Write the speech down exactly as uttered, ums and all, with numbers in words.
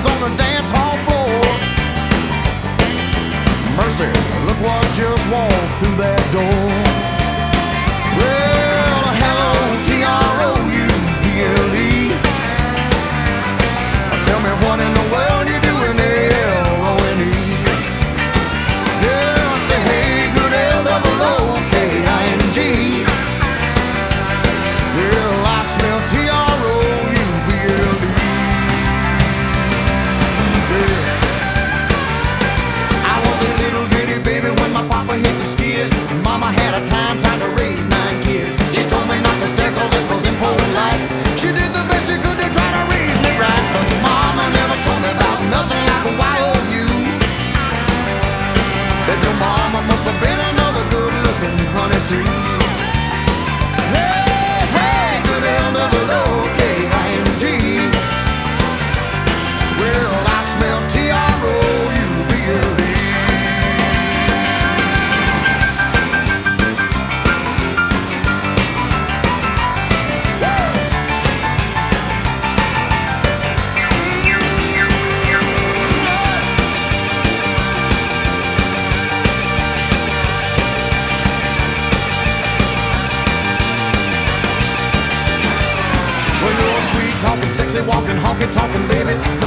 hands on the dance hall floor. Mercy, look what just walked through that door. Well, hello, T R O U B L E. Tell me what in the world you doing there, L O N E. Yeah, say hey, good L O O K I N G. Well, I smell T R O U B L E. Yeah. I was a little bitty baby when my papa hit the skids. Mama had a time trying to raise nine kids. She told me not to stare cause it was impolite. She did the best she could to try to raise me right, but Mama never told me about nothing like a Y O U. That your mama must have been another good-looking honey too. Hey, hey, good L O O K I N G. Well, I smell T R O U B L E. Well, you're sweet talking, sexy walking, honky talking, baby.